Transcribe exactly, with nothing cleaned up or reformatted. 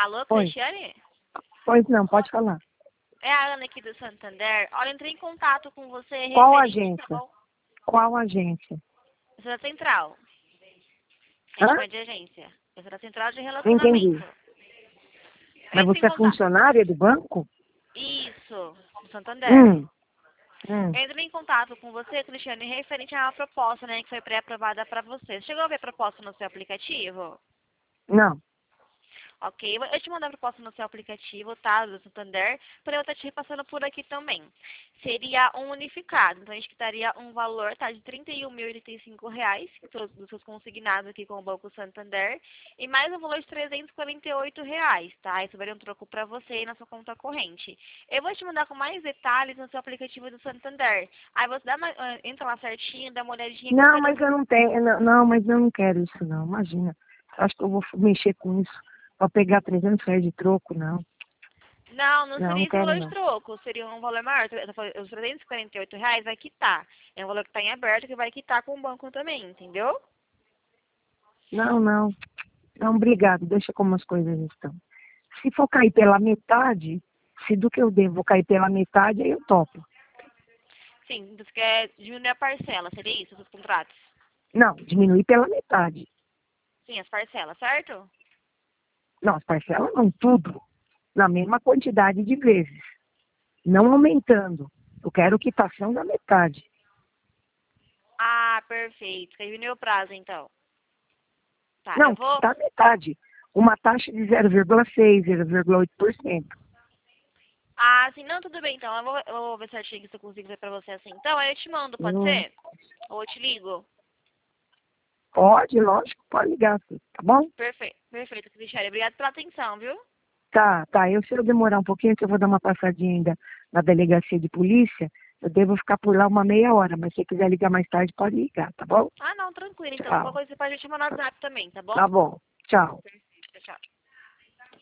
Alô, Oi. Cristiane? Pois não, pode falar. É a Ana aqui do Santander. Olha, entrei em contato com você Qual referente agência? ao... Qual agência? Essa é da Central. A gente Hã? chama de agência. Essa é da Central de Não entendi. Relacionamento. Mas Entre em você é contato. funcionária do banco? Isso, do Santander. Hum. Hum. Entrei em contato com você, Cristiane, referente a uma proposta, né, que foi pré-aprovada para você. Você chegou a ver a proposta no seu aplicativo? Não. Ok, eu vou te mandar a proposta no seu aplicativo, tá, do Santander, para eu estar te repassando por aqui também. Seria um unificado, então a gente quitaria um valor, tá, de trinta e um mil e oitenta e cinco reais, todos os seus consignados aqui com o Banco Santander, e mais um valor de trezentos e quarenta e oito reais, tá, isso varia um troco para você aí na sua conta corrente. Eu vou te mandar com mais detalhes no seu aplicativo do Santander, aí você dá uma, ah, entra lá certinho, dá uma olhadinha Não, qualquer mas dúvida. eu não tenho. Não, não, mas eu não quero isso, não. Imagina. Acho que eu vou mexer com isso. Pra pegar trezentos reais de troco, não. Não, não Não, seria não esse quero, valor de não. troco, seria um valor maior. Os trezentos e quarenta e oito reais vai quitar. É um valor que está em aberto que vai quitar com o banco também, entendeu? Não, não. Não, obrigado. Deixa como as coisas estão. Se for cair pela metade, se do que eu devo cair pela metade, aí eu topo. Sim, você quer diminuir a parcela, seria isso, os contratos? Não, diminuir pela metade. Sim, as parcelas, certo? Não, as parcelas não, tudo. Na mesma quantidade de vezes. Não aumentando. Eu quero quitação da metade. Ah, perfeito. Quer diminuir o prazo, então. Tá, eu Não, vou... quitar metade. Uma taxa de zero vírgula seis, zero vírgula oito por cento. Ah, sim, não, tudo bem, então. Eu vou, eu vou ver certinho se eu consigo ver pra você assim. Então, aí eu te mando, pode Hum, ser? Ou eu te ligo? pode, lógico, pode ligar, filho, tá bom? Perfeito, perfeito, Cristiane. Obrigada pela atenção, viu? Tá, tá. Eu, se eu demorar um pouquinho, que eu vou dar uma passadinha ainda na delegacia de polícia, eu devo ficar por lá uma meia hora, mas se você quiser ligar mais tarde, pode ligar, tá bom? Ah, não, tranquilo. Então, qualquer Tchau. coisa você pode te mandar no WhatsApp também, tá bom? Tá bom. Tchau.